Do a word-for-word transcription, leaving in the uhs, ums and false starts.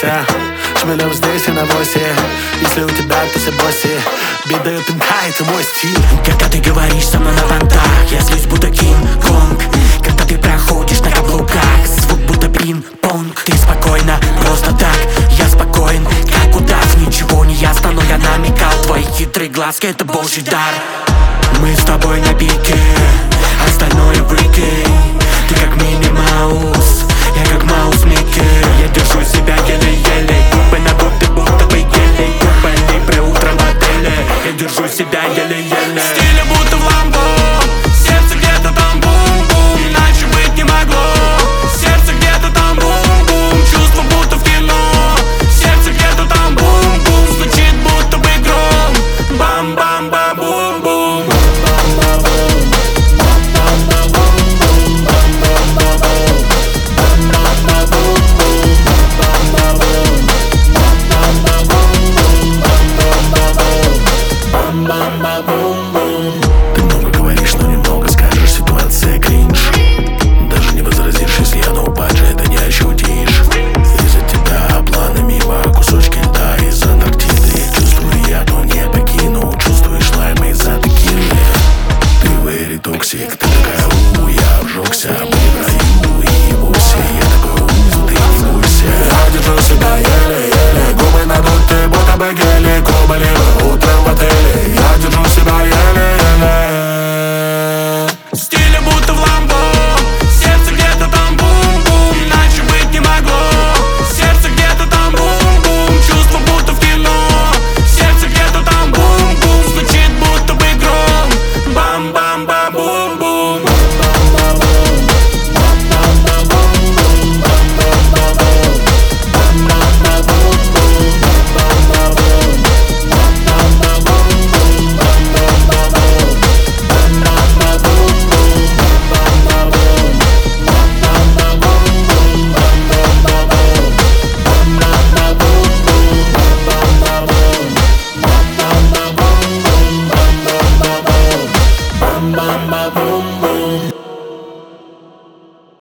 вся шмелев здесь и на восе. Если у тебя то все босси, бит дает пинка, это мой стиль. Когда ты говоришь со мной на понтах, я злюсь будто Кинг-Конг. Когда ты проходишь на каблуках, звук будто пинг-понг. Ты спокойно, просто так, я спокоен, как удав. Ничего не ясно, но я намекал. Твои хитрые глазки — это божий дар. Мы с тобой на пике, остальное выкинь. Ты как Мини-Маус, я как Маус Микки. Я держу себя еле-еле, губы на губы будто бы гелей. Губы при утром в отеле, я держу себя еле-еле. Стиля будто в ламбо, сердце где-то там бум-бум. Иначе быть не могло, сердце где-то там бум-бум. Чувство будто в кино, сердце где-то там бум-бум. Звучит будто бы гром, бам-бам-бам-бум-бум. Bam bam bam boom boom.